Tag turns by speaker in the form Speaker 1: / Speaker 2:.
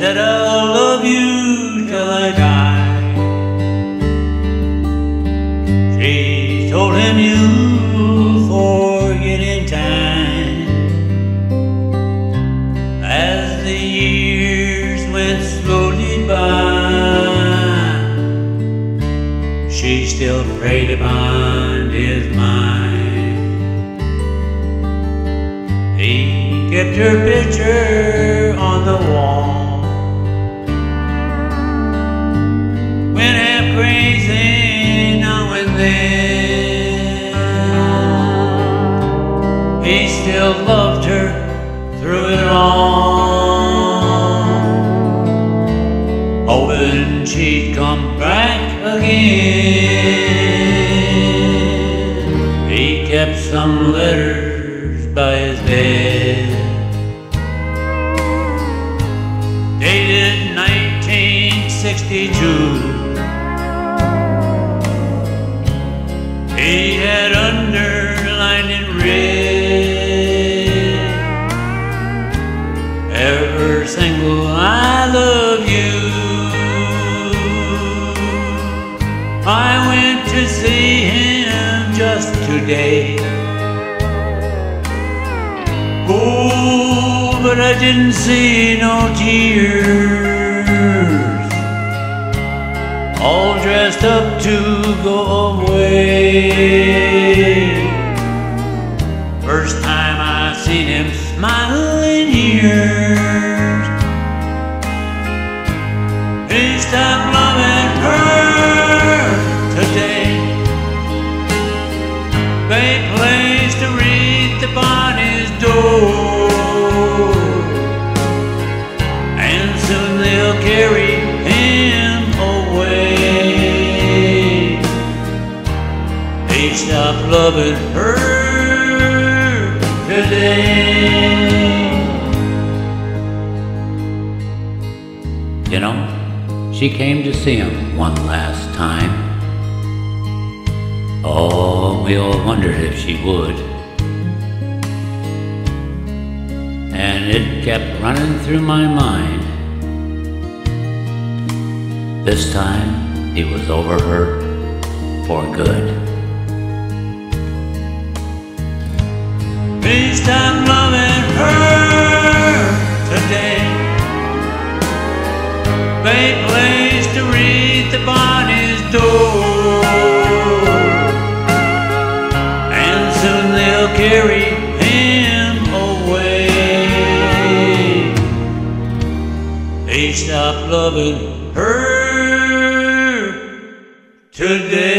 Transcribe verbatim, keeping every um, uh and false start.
Speaker 1: said I'll love you till I die. She told him you'll forget in time. As the years went slowly by, she still preyed upon his mind. He kept her picture on the wall. Went half crazy now and then. He still loved her through it all, hoping she'd come back again. He kept some letters by his bed, dated nineteen sixty-two. He had underlined in red every single I love you. I went to see him just today. Oh, but I didn't see no tears, all dressed up to go away. First time I seen him smile in years. He stopped loving her today. They placed a wreath upon his door, and soon they'll carry him away. He stopped loving her today. You know, she came to see him one last time. Oh, we all wondered if she would. And it kept running through my mind. This time, he was over her for good. Please stop loving her today. They placed a wreath upon his door, and soon they'll carry him away. They stopped loving her today.